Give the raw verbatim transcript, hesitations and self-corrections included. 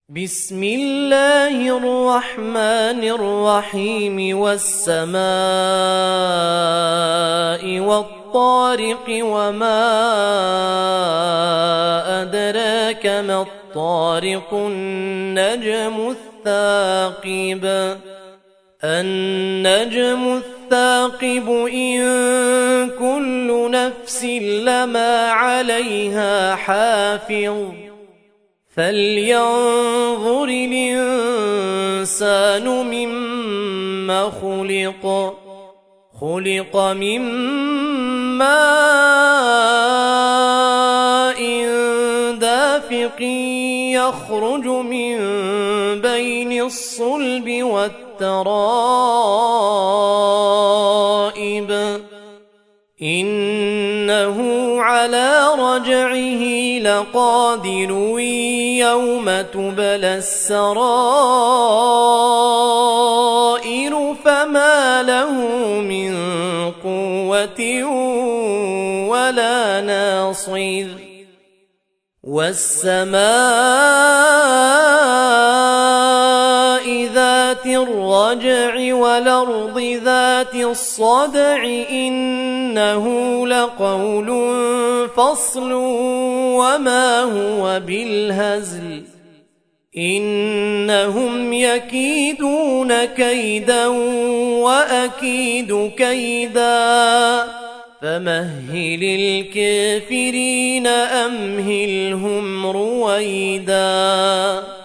بسم الله الرحمن الرحيم والسماء والطارق وما أدراك ما الطارق النجم الثاقب النجم الثاقب إن كل نفس لما عليها حافظ فلينظر الإنسان مما خلق خلق من ماء دافق يخرج من بين الصلب والترائب إنه على رجعه لقادر يوم تبلى السرائر فما له من قوة ولا ناصر والسماء ذات الرجع والأرض ذات الصدع إنه لقول فصل وما هو بالهزل إنهم يكيدون كيدا وأكيد كيدا فمهل الكافرين أمهلهم رويدا.